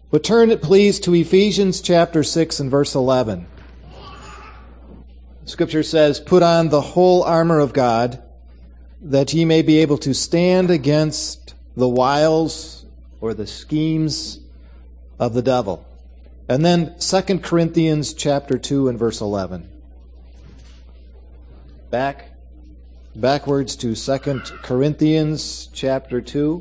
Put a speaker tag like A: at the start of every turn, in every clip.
A: But turn it, please, to Ephesians chapter 6 and verse 11. Scripture says, "Put on the whole armor of God, that ye may be able to stand against the wiles or the schemes of the devil." And then 2 Corinthians chapter 2 and verse 11. Backwards to 2 Corinthians chapter 2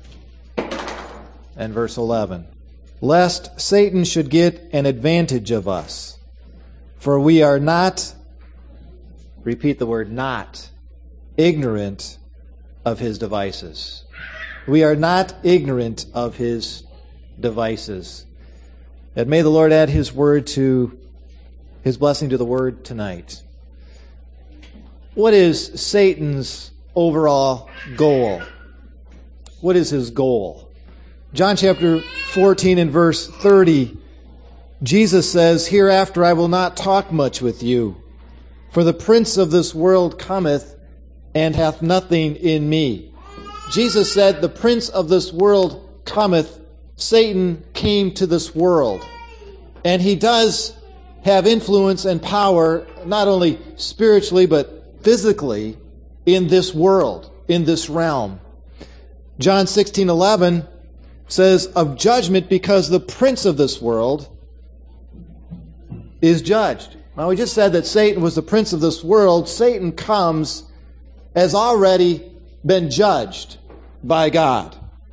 A: and verse 11. "Lest Satan should get an advantage of us, for we are not," repeat the word not, "ignorant of his devices." We are not ignorant of his devices. And may the Lord add his word to his blessing to the word tonight. What is Satan's overall goal? What is his goal? John chapter 14 and verse 30, Jesus says, "Hereafter I will not talk much with you, for the prince of this world cometh, and hath nothing in me." Jesus said, the prince of this world cometh. Satan came to this world. And he does have influence and power, not only spiritually, but physically, in this world, in this realm. John 16:11 says, "Of judgment, because the prince of this world is judged." Now, we just said that Satan was the prince of this world. Satan comes as already been judged by God.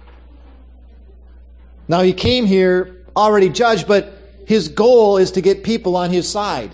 A: Now, he came here already judged, but his goal is to get people on his side.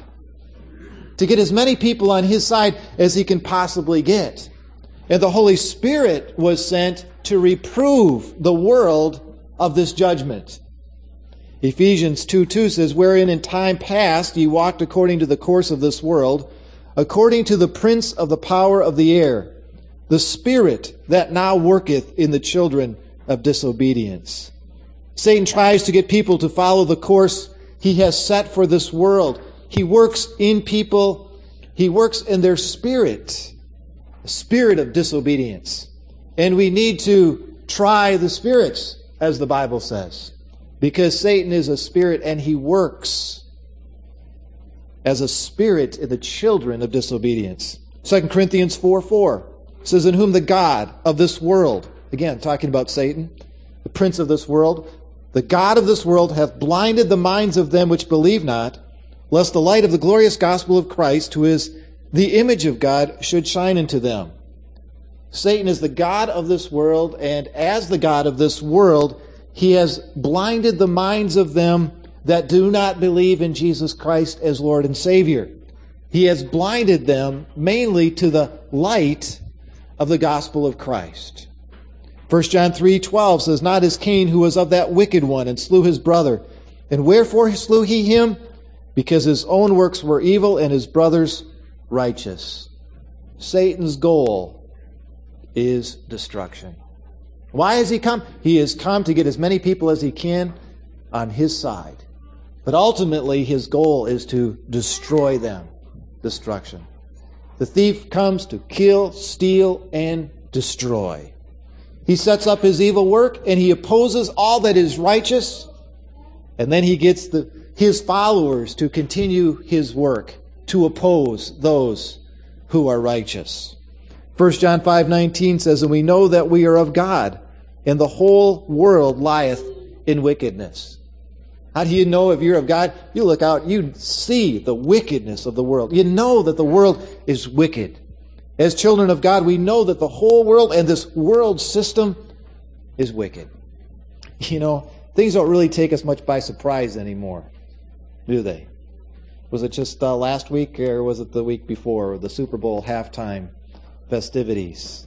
A: To get as many people on his side as he can possibly get. And the Holy Spirit was sent to reprove the world of this judgment. Ephesians 2:2 says, "Wherein in time past ye walked according to the course of this world, according to the prince of the power of the air, the spirit that now worketh in the children of disobedience." Satan tries to get people to follow the course he has set for this world. He works in people. He works in their spirit, the spirit of disobedience. And we need to try the spirits, as the Bible says, because Satan is a spirit and he works as a spirit in the children of disobedience. 2 Corinthians 4:4 says, "In whom the God of this world," again talking about Satan, the prince of this world, "the God of this world hath blinded the minds of them which believe not, lest the light of the glorious gospel of Christ, who is the image of God, should shine into them." Satan is the God of this world, and as the God of this world, he has blinded the minds of them that do not believe in Jesus Christ as Lord and Savior. He has blinded them mainly to the light of the gospel of Christ. 1 John 3:12 says, "Not as Cain, who was of that wicked one, and slew his brother. And wherefore slew he him? Because his own works were evil, and his brother's righteous." Satan's goal is destruction. Why has he come? He has come to get as many people as he can on his side. But ultimately, his goal is to destroy them. Destruction. The thief comes to kill, steal, and destroy. He sets up his evil work, and he opposes all that is righteous, and then he gets his followers to continue his work, to oppose those who are righteous. 1 John 5:19 says, "And we know that we are of God, and the whole world lieth in wickedness." How do you know if you're of God? You look out, you see the wickedness of the world. You know that the world is wicked. As children of God, we know that the whole world and this world system is wicked. You know, things don't really take us much by surprise anymore, do they? Was it just last week, or was it the week before, the Super Bowl halftime festivities?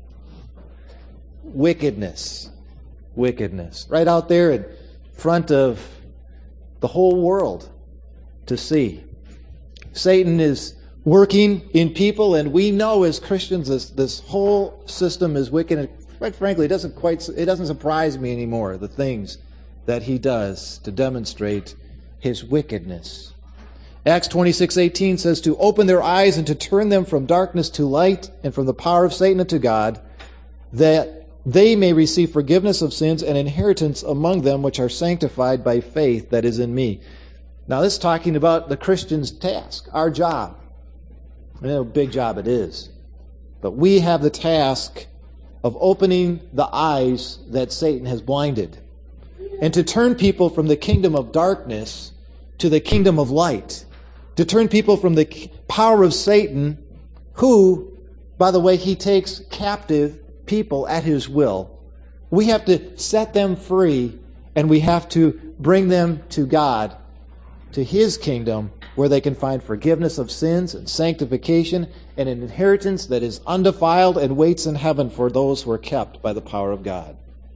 A: Wickedness. Wickedness. Right out there in front of the whole world to see. Satan is working in people, and we know as Christians this whole system is wicked. And quite frankly, it doesn't surprise me anymore, the things that he does to demonstrate his wickedness. Acts 26:18 says, "To open their eyes and to turn them from darkness to light, and from the power of Satan unto God, that they may receive forgiveness of sins and inheritance among them which are sanctified by faith that is in me. Now this is talking about the Christian's task, our job. I know a big job it is. But we have the task of opening the eyes that Satan has blinded, and to turn people from the kingdom of darkness to the kingdom of light. To turn people from the power of Satan, who, by the way, he takes captive people at his will. We have to set them free, and we have to bring them to God, to his kingdom, where they can find forgiveness of sins and sanctification and an inheritance that is undefiled and waits in heaven for those who are kept by the power of God.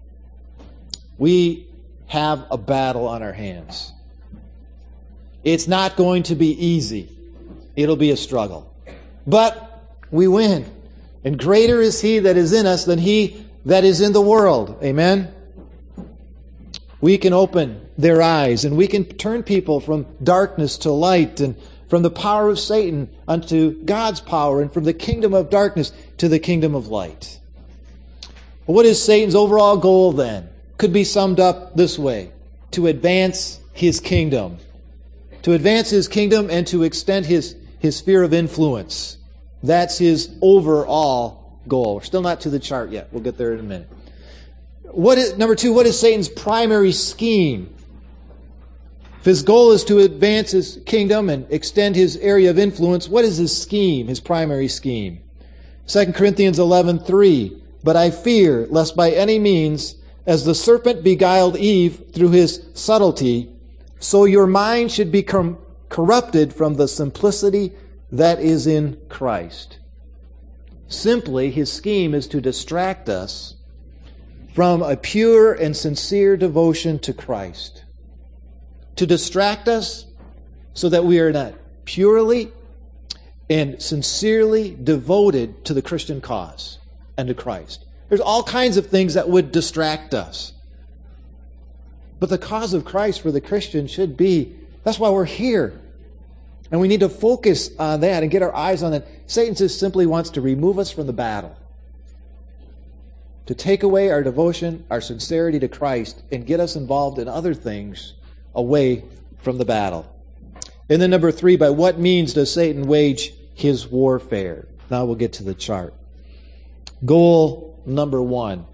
A: We have a battle on our hands. It's not going to be easy. It'll be a struggle. But we win. And greater is he that is in us than he that is in the world. Amen? We can open their eyes, and we can turn people from darkness to light, and from the power of Satan unto God's power, and from the kingdom of darkness to the kingdom of light. What is Satan's overall goal then? Could be summed up this way: to advance his kingdom. To advance his kingdom and to extend his sphere of influence. That's his overall goal. We're still not to the chart yet. We'll get there in a minute. Number two, what is Satan's primary scheme? If his goal is to advance his kingdom and extend his area of influence, what is his scheme, his primary scheme? 2 Corinthians 11:3, but I fear, lest by any means, as the serpent beguiled Eve through his subtlety, so your mind should become corrupted from the simplicity that is in Christ. Simply, his scheme is to distract us from a pure and sincere devotion to Christ. To distract us so that we are not purely and sincerely devoted to the Christian cause and to Christ. There's all kinds of things that would distract us. But the cause of Christ for the Christian should be, that's why we're here. And we need to focus on that and get our eyes on it. Satan just simply wants to remove us from the battle. To take away our devotion, our sincerity to Christ, and get us involved in other things away from the battle. And then number three, by what means does Satan wage his warfare? Now we'll get to the chart. Goal number one: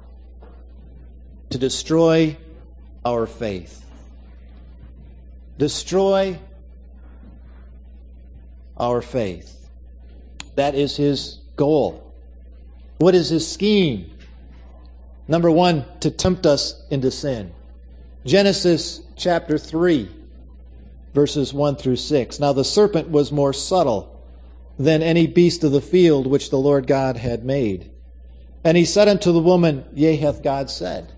A: to destroy our faith. Destroy our faith. That is his goal. What is his scheme? Number one, to tempt us into sin. Genesis chapter 3, verses 1 through 6. Now the serpent was more subtle than any beast of the field which the Lord God had made. And he said unto the woman, Yea, hath God said,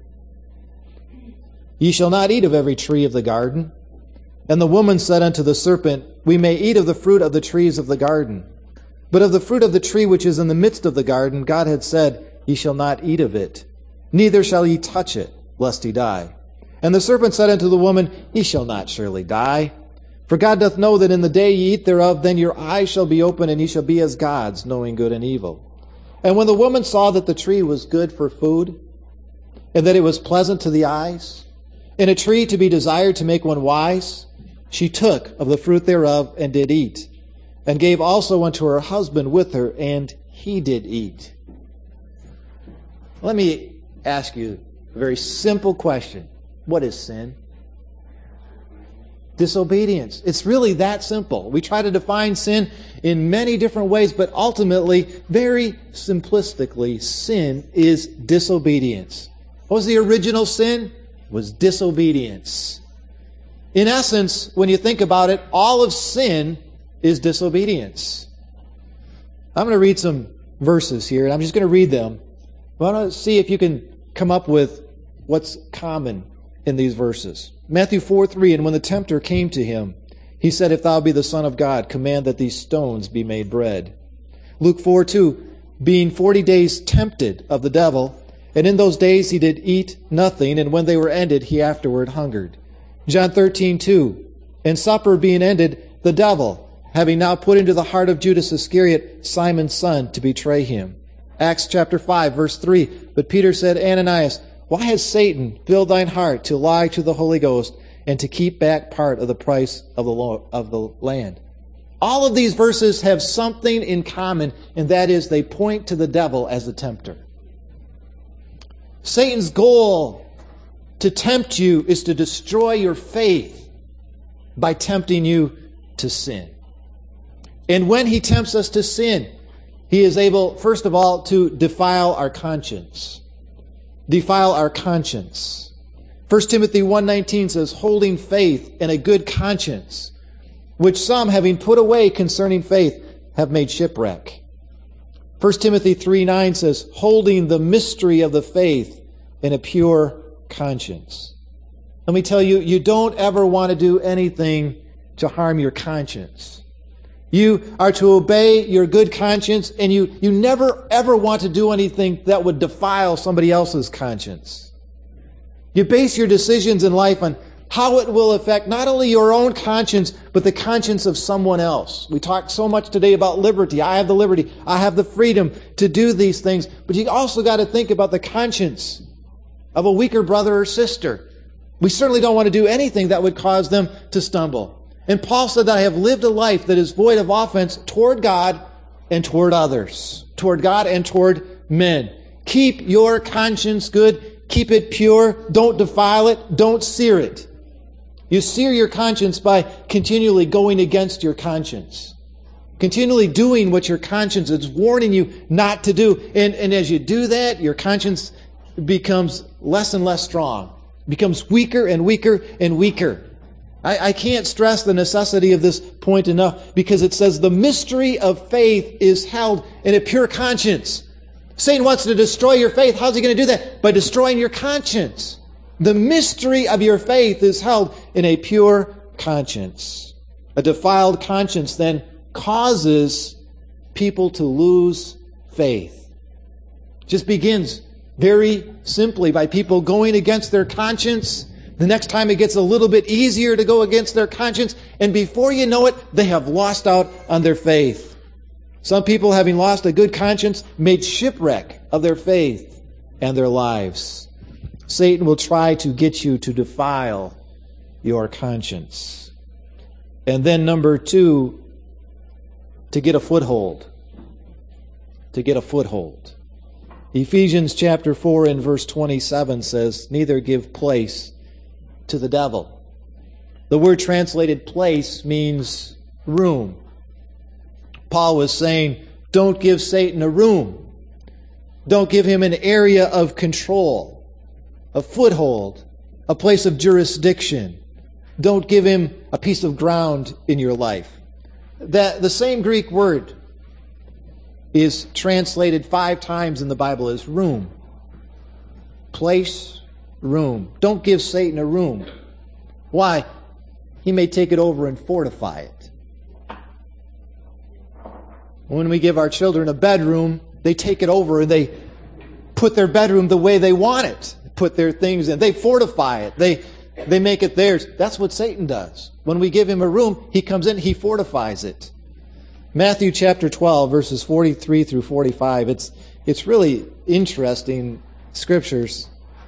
A: Ye shall not eat of every tree of the garden. And the woman said unto the serpent, We may eat of the fruit of the trees of the garden. But of the fruit of the tree which is in the midst of the garden, God had said, Ye shall not eat of it, neither shall ye touch it, lest ye die. And the serpent said unto the woman, Ye shall not surely die. For God doth know that in the day ye eat thereof, then your eyes shall be opened, and ye shall be as gods, knowing good and evil. And when the woman saw that the tree was good for food, and that it was pleasant to the eyes, and a tree to be desired to make one wise, she took of the fruit thereof, and did eat, and gave also unto her husband with her, and he did eat. Let me ask you a very simple question. What is sin? Disobedience. It's really that simple. We try to define sin in many different ways, but ultimately, very simplistically, sin is disobedience. What was the original sin? It was disobedience. In essence, when you think about it, all of sin is disobedience. I'm going to read some verses here, and I'm just going to read them. I want to see if you can come up with what's common in these verses. Matthew 4:3, and when the tempter came to him, he said, If thou be the Son of God, command that these stones be made bread. Luke 4:2, being 40 days tempted of the devil, and in those days he did eat nothing, and when they were ended, he afterward hungered. John 13:2, and supper being ended, the devil, having now put into the heart of Judas Iscariot, Simon's son, to betray him, Acts chapter 5, verse 3. But Peter said, Ananias, why has Satan filled thine heart to lie to the Holy Ghost and to keep back part of the price of the land? All of these verses have something in common, and that is they point to the devil as the tempter. Satan's goal to tempt you is to destroy your faith by tempting you to sin. And when he tempts us to sin, he is able, first of all, to defile our conscience. Defile our conscience. 1 Timothy 1:19 says, holding faith and a good conscience, which some, having put away concerning faith, have made shipwreck. 1 Timothy 3:9 says, holding the mystery of the faith in a pure conscience. Let me tell you, you don't ever want to do anything to harm your conscience. You are to obey your good conscience, and you never ever want to do anything that would defile somebody else's conscience. You base your decisions in life on how it will affect not only your own conscience, but the conscience of someone else. We talk so much today about liberty. I have the liberty. I have the freedom to do these things. But you also got to think about the conscience of a weaker brother or sister. We certainly don't want to do anything that would cause them to stumble. And Paul said that I have lived a life that is void of offense toward God and toward others. Toward God and toward men. Keep your conscience good. Keep it pure. Don't defile it. Don't sear it. You sear your conscience by continually going against your conscience. Continually doing what your conscience is warning you not to do. And as you do that, your conscience becomes less and less strong. Becomes weaker and weaker and weaker. I can't stress the necessity of this point enough, because it says the mystery of faith is held in a pure conscience. Satan wants to destroy your faith. How's he going to do that? By destroying your conscience. The mystery of your faith is held in a pure conscience. A defiled conscience then causes people to lose faith. It just begins very simply by people going against their conscience. The next time it gets a little bit easier to go against their conscience, and before you know it, they have lost out on their faith. Some people, having lost a good conscience, made shipwreck of their faith and their lives. Satan will try to get you to defile your conscience. And then number 2, to get a foothold. To get a foothold. Ephesians chapter 4 and verse 27 says, neither give place to the devil. The word translated place means room. Paul was saying, don't give Satan a room. Don't give him an area of control, a foothold, a place of jurisdiction. Don't give him a piece of ground in your life. The same Greek word is translated 5 times in the Bible as room. Place, room. Don't give Satan a room. Why? He may take it over and fortify it. When we give our children a bedroom, they take it over and they put their bedroom the way they want it. Put their things in. They fortify it. They make it theirs. That's what Satan does. When we give him a room, he comes in, he fortifies it. Matthew chapter 12, verses 43 through 45. It's really interesting scriptures.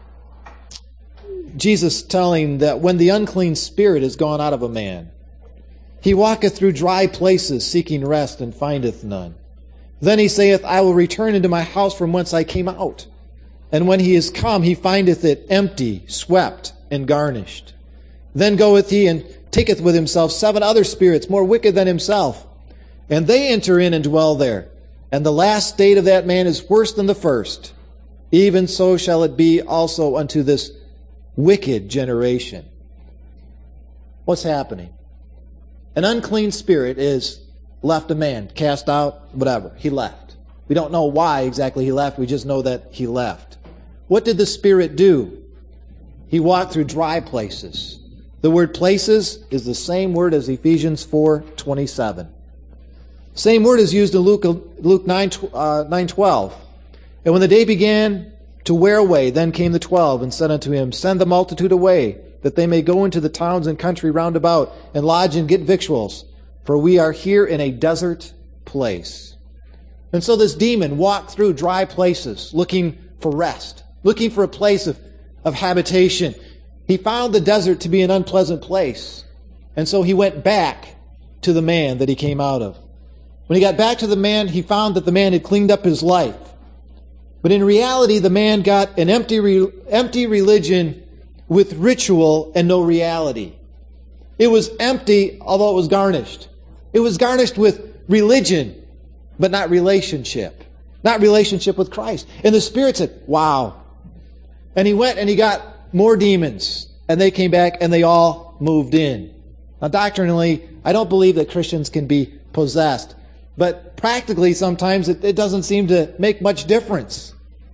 A: Jesus telling that when the unclean spirit is gone out of a man, he walketh through dry places, seeking rest, and findeth none. Then he saith, I will return into my house from whence I came out. And when he is come, he findeth it empty, swept, and garnished. Then goeth he and taketh with himself 7 other spirits, more wicked than himself. And they enter in and dwell there. And the last state of that man is worse than the first. Even so shall it be also unto this wicked generation. What's happening? An unclean spirit is left a man, cast out, whatever. He left. We don't know why exactly he left. We just know that he left. What did the spirit do? He walked through dry places. The word places is the same word as Ephesians 4:27. Same word is used in Luke 9:12. And when the day began to wear away, then came the 12 and said unto him, send the multitude away, that they may go into the towns and country round about, and lodge and get victuals, for we are here in a desert place. And so this demon walked through dry places looking for rest, looking for a place of habitation. He found the desert to be an unpleasant place. And so he went back to the man that he came out of. When he got back to the man, he found that the man had cleaned up his life. But in reality, the man got an empty religion with ritual and no reality. It was empty, although it was garnished. It was garnished with religion, but not relationship. Not relationship with Christ. And the Spirit said, wow. And he went and he got more demons. And they came back and they all moved in. Now, doctrinally, I don't believe that Christians can be possessed. But practically, sometimes it doesn't seem to make much difference.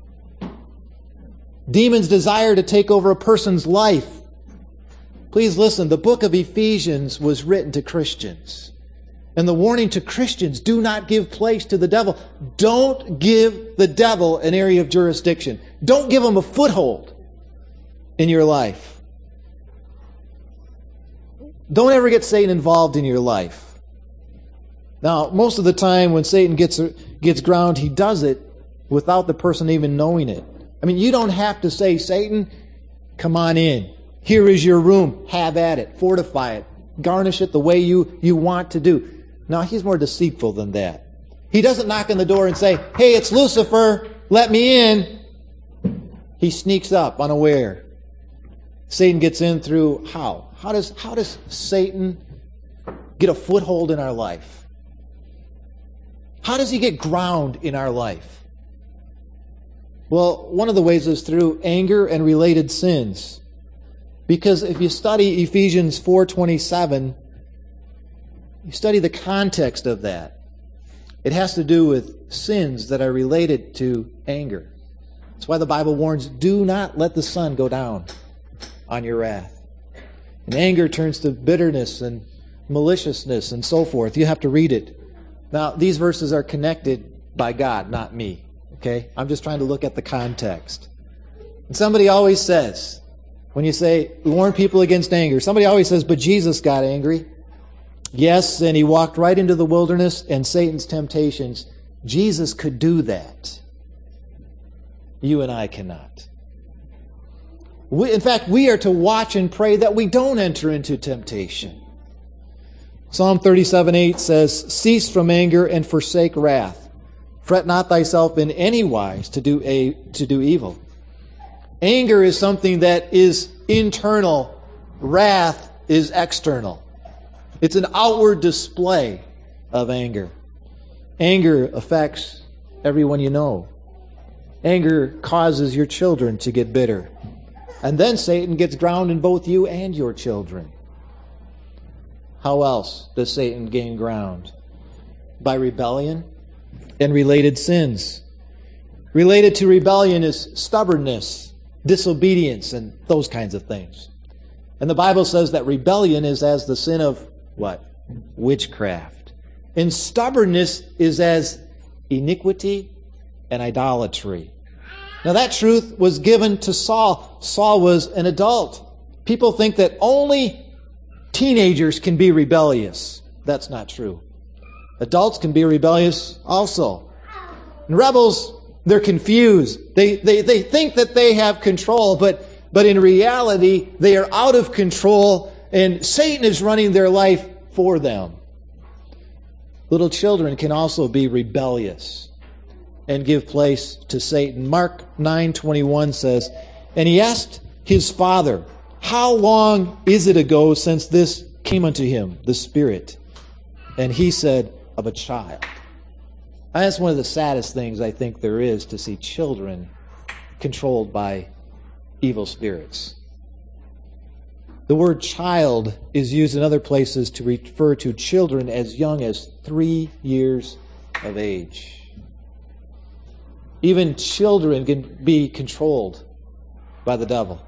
A: Demons desire to take over a person's life. Please listen, the book of Ephesians was written to Christians. And the warning to Christians, do not give place to the devil. Don't give the devil an area of jurisdiction. Don't give him a foothold in your life. Don't ever get Satan involved in your life. Now, most of the time when Satan gets ground, he does it without the person even knowing it. I mean, you don't have to say, Satan, come on in. Here is your room. Have at it. Fortify it. Garnish it the way you want to do. Now, he's more deceitful than that. He doesn't knock on the door and say, hey, it's Lucifer. Let me in. He sneaks up unaware. Satan gets in through how? How does Satan get a foothold in our life? How does he get ground in our life? Well, one of the ways is through anger and related sins. Because if you study Ephesians 4:27, you study the context of that. It has to do with sins that are related to anger. That's why the Bible warns, do not let the sun go down on your wrath. And anger turns to bitterness and maliciousness and so forth. You have to read it. Now, these verses are connected by God, not me. Okay? I'm just trying to look at the context. And somebody always says, when you say, warn people against anger, somebody always says, but Jesus got angry. Yes, and he walked right into the wilderness and Satan's temptations. Jesus could do that. You and I cannot. In fact, we are to watch and pray that we don't enter into temptation. Psalm 37:8 says, cease from anger and forsake wrath. Fret not thyself in any wise to do evil. Anger is something that is internal. Wrath is external. It's an outward display of anger. Anger affects everyone you know. Anger causes your children to get bitter. And then Satan gets ground in both you and your children. How else does Satan gain ground? By rebellion and related sins. Related to rebellion is stubbornness, disobedience, and those kinds of things. And the Bible says that rebellion is as the sin of what? Witchcraft. And stubbornness is as iniquity and idolatry. Now that truth was given to Saul. Saul was an adult. People think that only teenagers can be rebellious. That's not true. Adults can be rebellious also. And rebels, they're confused. They think that they have control, but in reality, they are out of control, and Satan is running their life for them. Little children can also be rebellious and give place to Satan. Mark 9:21 says, and he asked his father, how long is it ago since this came unto him, the Spirit? And he said, of a child. And that's one of the saddest things I think there is, to see children controlled by evil spirits. The word child is used in other places to refer to children as young as 3 years of age. Even children can be controlled by the devil.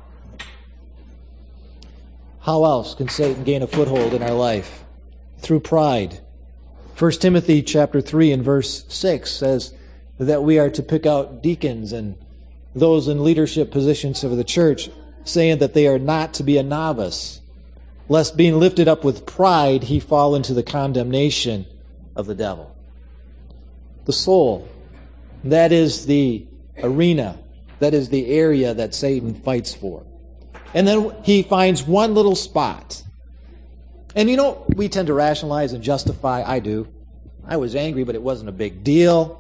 A: How else can Satan gain a foothold in our life? Through pride. 1 Timothy chapter 3 and verse 6 says that we are to pick out deacons and those in leadership positions of the church, saying that they are not to be a novice, lest being lifted up with pride he fall into the condemnation of the devil. the soul. That is the arena. That is the area that Satan fights for. And then he finds one little spot. And you know, we tend to rationalize and justify. I do. I was angry, but it wasn't a big deal.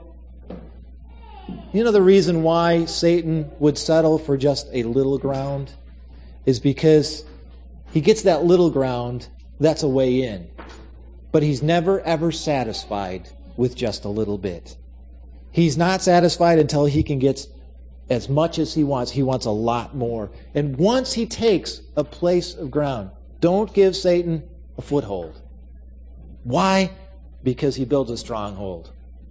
A: You know the reason why Satan would settle for just a little ground is because he gets that little ground, that's a way in. But he's never ever satisfied with just a little bit. He's not satisfied until he can get as much as he wants. He wants a lot more. And once he takes a place of ground, don't give Satan a foothold. Why? Because he builds a stronghold.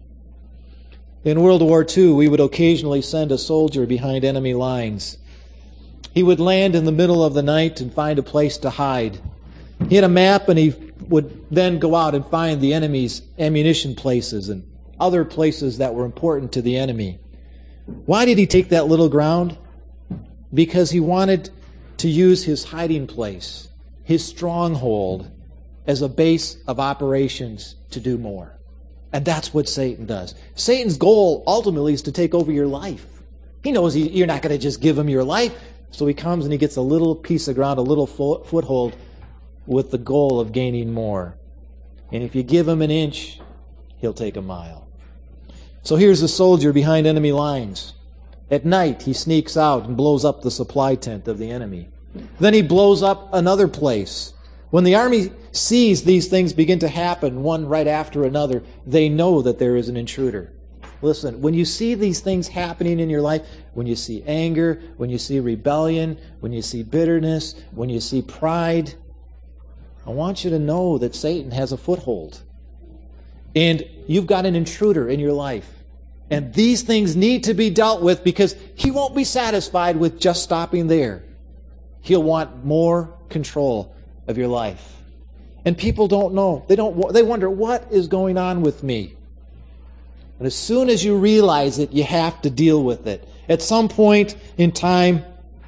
A: In World War II, we would occasionally send a soldier behind enemy lines. He would land in the middle of the night and find a place to hide. He had a map, and he would then go out and find the enemy's ammunition places and other places that were important to the enemy. Why did he take that little ground? Because he wanted to use his hiding place, his stronghold, as a base of operations to do more. And that's what Satan does. Satan's goal ultimately is to take over your life. He knows you're not going to just give him your life. So he comes and he gets a little piece of ground, a little foothold, with the goal of gaining more. And if you give him an inch, he'll take a mile. So here's a soldier behind enemy lines. At night, he sneaks out and blows up the supply tent of the enemy. Then he blows up another place. When the army sees these things begin to happen, one right after another, they know that there is an intruder. Listen, when you see these things happening in your life, when you see anger, when you see rebellion, when you see bitterness, when you see pride, I want you to know that Satan has a foothold. And you've got an intruder in your life. And these things need to be dealt with because he won't be satisfied with just stopping there. He'll want more control of your life. And people don't know. They wonder, what is going on with me? And as soon as you realize it, you have to deal with it. At some point in time,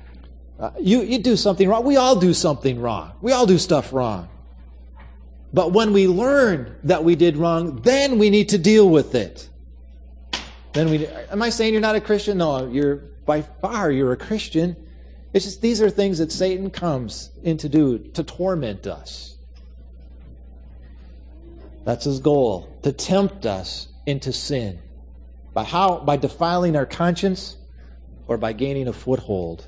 A: you do something wrong. We all do something wrong. We all do stuff wrong. But when we learn that we did wrong, then we need to deal with it. Am I saying you're not a Christian? No, by far you're a Christian. It's just these are things that Satan comes in to do to torment us. That's his goal, to tempt us into sin. By how? By defiling our conscience or by gaining a foothold.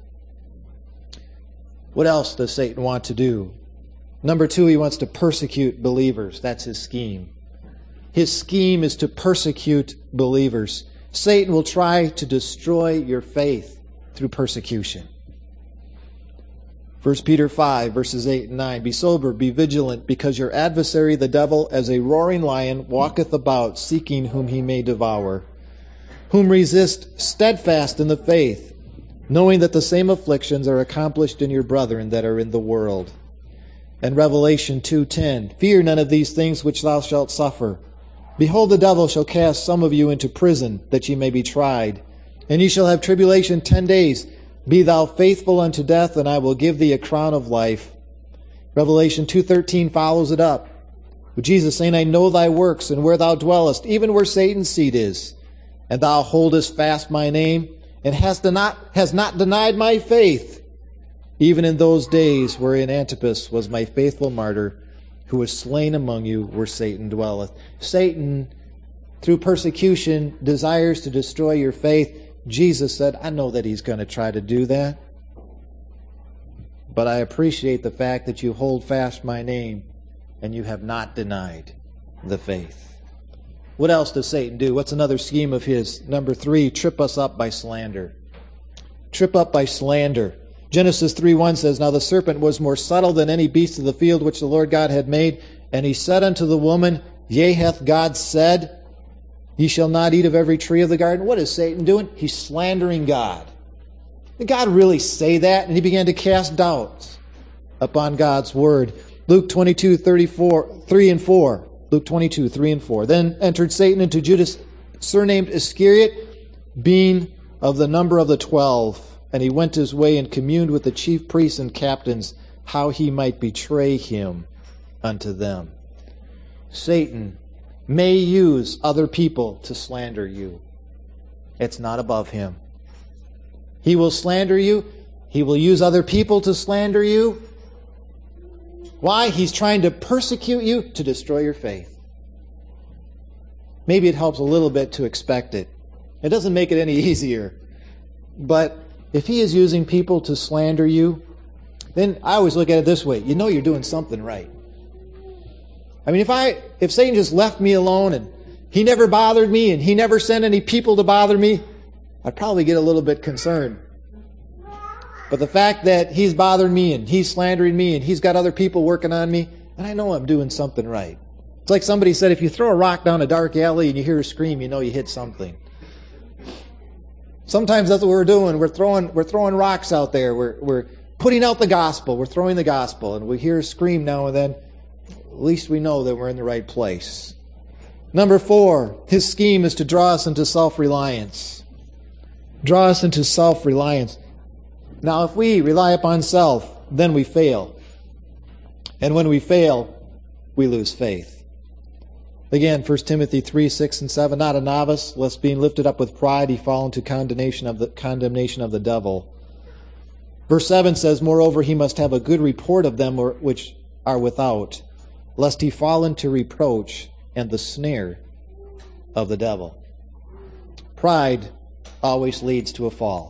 A: What else does Satan want to do? Number 2, he wants to persecute believers. That's his scheme. His scheme is to persecute believers. Satan will try to destroy your faith through persecution. 1 Peter 5, verses 8 and 9. Be sober, be vigilant, because your adversary, the devil, as a roaring lion, walketh about, seeking whom he may devour. Whom resist steadfast in the faith, knowing that the same afflictions are accomplished in your brethren that are in the world. And Revelation 2:10. Fear none of these things which thou shalt suffer. Behold, the devil shall cast some of you into prison, that ye may be tried. And ye shall have tribulation 10 days. Be thou faithful unto death, and I will give thee a crown of life. Revelation 2:13 follows it up, with Jesus saying, I know thy works, and where thou dwellest, even where Satan's seat is. And thou holdest fast my name, and hast not denied my faith, even in those days wherein Antipas was my faithful martyr, who was slain among you where Satan dwelleth. Satan, through persecution, desires to destroy your faith. Jesus said, I know that he's going to try to do that. But I appreciate the fact that you hold fast my name and you have not denied the faith. What else does Satan do? What's another scheme of his? Number 3, trip us up by slander. Trip up by slander. Genesis 3:1 says, Now the serpent was more subtle than any beast of the field which the Lord God had made. And he said unto the woman, Yea, hath God said, Ye shall not eat of every tree of the garden. What is Satan doing? He's slandering God. Did God really say that? And he began to cast doubts upon God's word. Luke 22:3 and 4. Luke 22:3 and 4. Then entered Satan into Judas, surnamed Iscariot, being of the number of the 12. And he went his way and communed with the chief priests and captains, how he might betray him unto them. Satan may use other people to slander you. It's not above him. He will slander you. He will use other people to slander you. Why? He's trying to persecute you to destroy your faith. Maybe it helps a little bit to expect it. It doesn't make it any easier. But if he is using people to slander you, then I always look at it this way. You know you're doing something right. I mean, if Satan just left me alone and he never bothered me and he never sent any people to bother me, I'd probably get a little bit concerned. But the fact that he's bothering me and he's slandering me and he's got other people working on me, and I know I'm doing something right. It's like somebody said, if you throw a rock down a dark alley and you hear a scream, you know you hit something. Sometimes that's what we're doing. We're throwing rocks out there. We're putting out the gospel. We're throwing the gospel. And we hear a scream now and then. At least we know that we're in the right place. Number 4, his scheme is to draw us into self-reliance. Draw us into self-reliance. Now, if we rely upon self, then we fail. And when we fail, we lose faith. Again, 1 Timothy 3, 6, and 7, not a novice, lest being lifted up with pride he fall into condemnation of the devil. Verse 7 says, moreover, he must have a good report of them which are without, lest he fall into reproach and the snare of the devil. Pride always leads to a fall.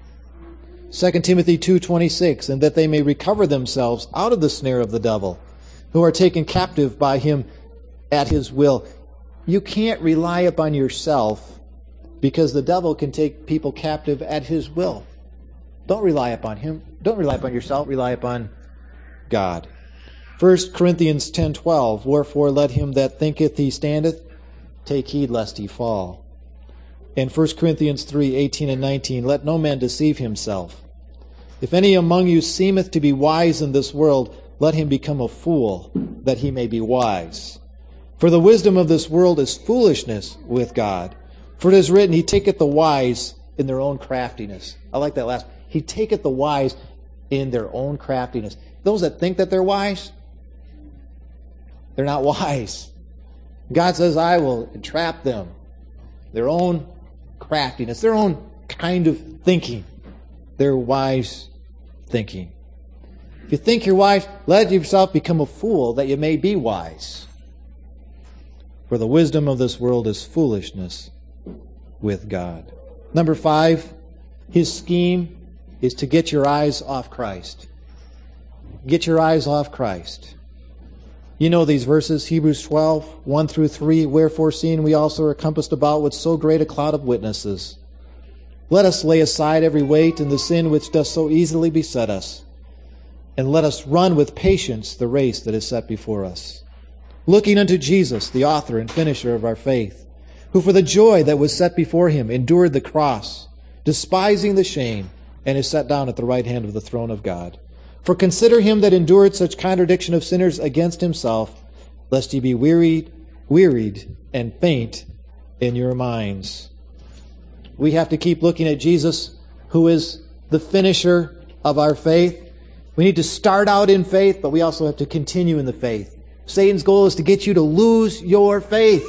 A: 2 Timothy 2:26, and that they may recover themselves out of the snare of the devil, who are taken captive by him at his will. You can't rely upon yourself, because the devil can take people captive at his will. Don't rely upon him. Don't rely upon yourself. Rely upon God. 1 Corinthians 10:12, wherefore let him that thinketh he standeth take heed lest he fall. And 1 Corinthians 3:18 and 19, let no man deceive himself. If any among you seemeth to be wise in this world, let him become a fool, that he may be wise. For the wisdom of this world is foolishness with God. For it is written, he taketh the wise in their own craftiness. I like that last. He taketh the wise in their own craftiness. Those that think that they're wise, they're not wise. God says, I will entrap them. Their own craftiness, their own kind of thinking. Their wise thinking. If you think you're wise, let yourself become a fool that you may be wise. For the wisdom of this world is foolishness with God. Number 5, his scheme is to get your eyes off Christ. Get your eyes off Christ. You know these verses, Hebrews 12, 1 through 3, wherefore seeing we also are compassed about with so great a cloud of witnesses, let us lay aside every weight and the sin which doth so easily beset us, and let us run with patience the race that is set before us, looking unto Jesus, the author and finisher of our faith, who for the joy that was set before him endured the cross, despising the shame, and is set down at the right hand of the throne of God. For consider him that endured such contradiction of sinners against himself, lest ye be wearied, and faint in your minds. We have to keep looking at Jesus, who is the finisher of our faith. We need to start out in faith, but we also have to continue in the faith. Satan's goal is to get you to lose your faith.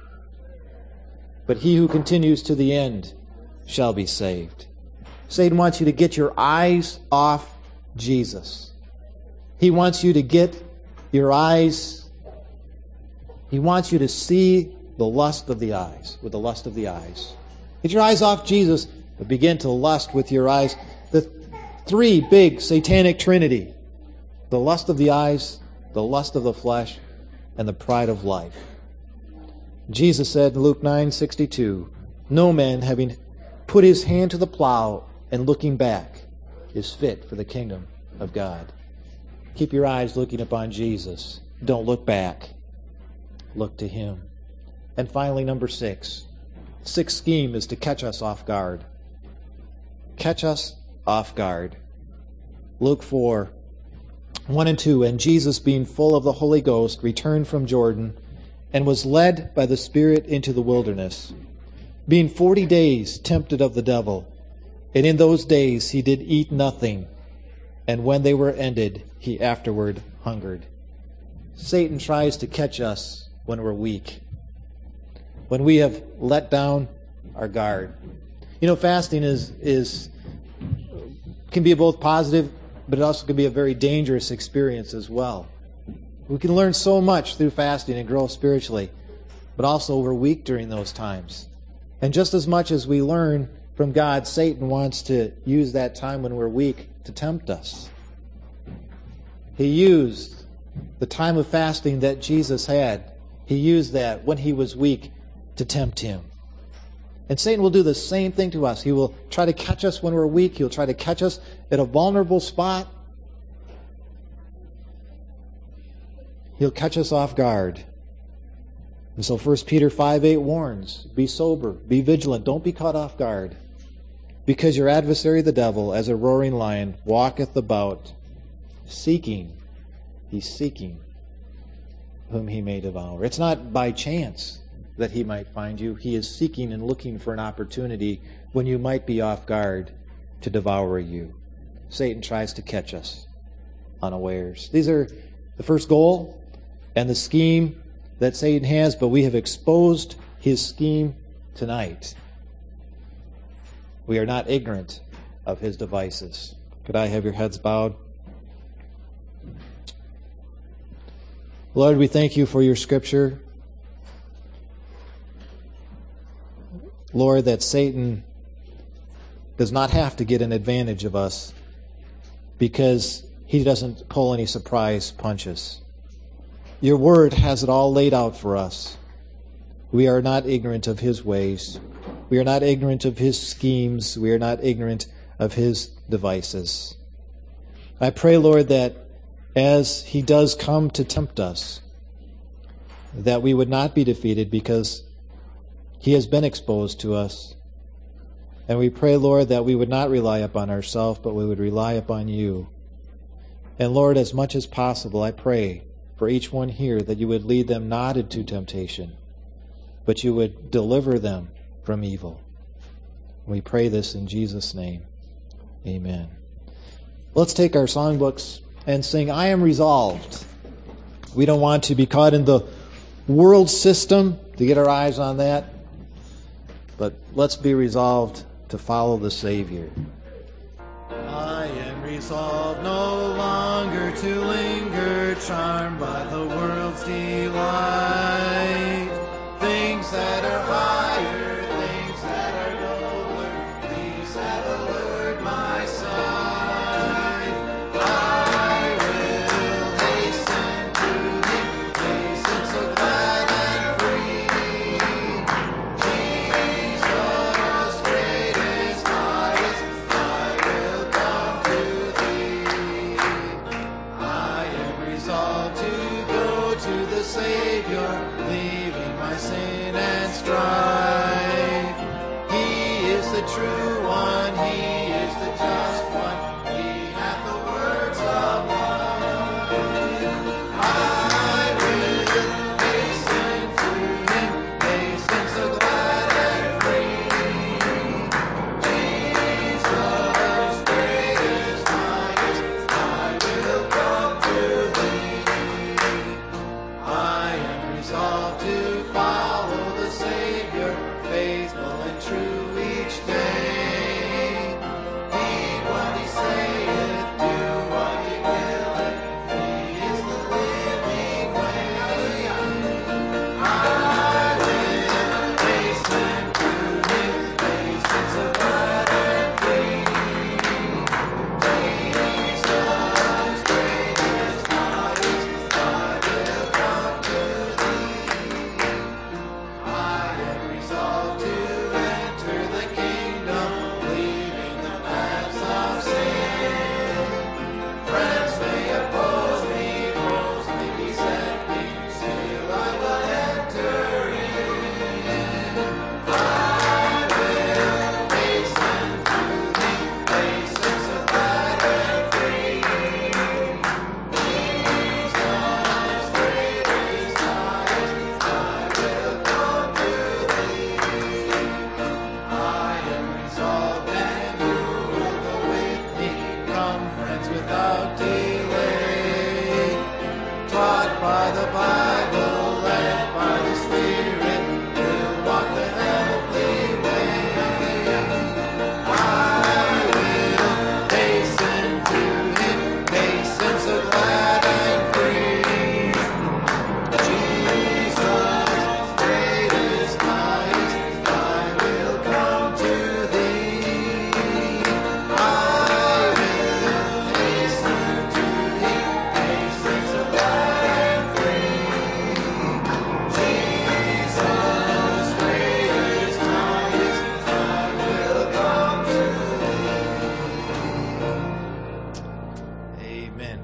A: But he who continues to the end shall be saved. Satan wants you to get your eyes off Jesus. He wants you to get your eyes, he wants you to see the lust of the eyes, with the lust of the eyes. Get your eyes off Jesus, but begin to lust with your eyes. The 3 big satanic trinity: the lust of the eyes, the lust of the flesh, and the pride of life. Jesus said in Luke 9:62, no man having put his hand to the plow and looking back is fit for the kingdom of God. Keep your eyes looking upon Jesus. Don't look back. Look to him. And finally, number 6. 6th scheme is to catch us off guard. Catch us off guard. Luke 4, 1 and 2. And Jesus, being full of the Holy Ghost, returned from Jordan, and was led by the Spirit into the wilderness, being 40 days tempted of the devil. And in those days he did eat nothing, and when they were ended, he afterward hungered. Satan tries to catch us when we're weak. when we have let down our guard. You know, fasting can be both positive, but it also can be a very dangerous experience as well. We can learn so much through fasting and grow spiritually, but also we're weak during those times. And just as much as we learn from God, Satan wants to use that time when we're weak to tempt us. He used the time of fasting that Jesus had. He used that when he was weak to tempt him. And Satan will do the same thing to us. He will try to catch us when we're weak. He'll try to catch us at a vulnerable spot. He'll catch us off guard. And so 1 Peter 5:8 warns, be sober, be vigilant, don't be caught off guard. Because your adversary the devil, as a roaring lion, walketh about, seeking, he's seeking whom he may devour. It's not by chance that he might find you. He is seeking and looking for an opportunity when you might be off guard to devour you. Satan tries to catch us unawares. These are the first goal and the scheme that Satan has, but we have exposed his scheme tonight. We are not ignorant of his devices. Could I have your heads bowed? Lord, we thank you for your scripture. Lord, that Satan does not have to get an advantage of us because he doesn't pull any surprise punches. Your word has it all laid out for us. We are not ignorant of his ways. We are not ignorant of his schemes. We are not ignorant of his devices. I pray, Lord, that as he does come to tempt us, that we would not be defeated because he has been exposed to us. And we pray, Lord, that we would not rely upon ourselves, but we would rely upon you. And Lord, as much as possible, I pray for each one here that you would lead them not into temptation, but you would deliver them from evil. We pray this in Jesus' name. Amen. Let's take our songbooks and sing, I Am Resolved. We don't want to be caught in the world system, to get our eyes on that. But let's be resolved to follow the Savior. I am resolved no longer to linger, charmed by the world's delight. Things that are higher, things that are nobler, these have allured my sight. I will hasten to Him, hasten so glad and free. Jesus, greatest, highest, I will come to Thee. I am resolved to go to the Savior, leaving my sin and strife. He is the true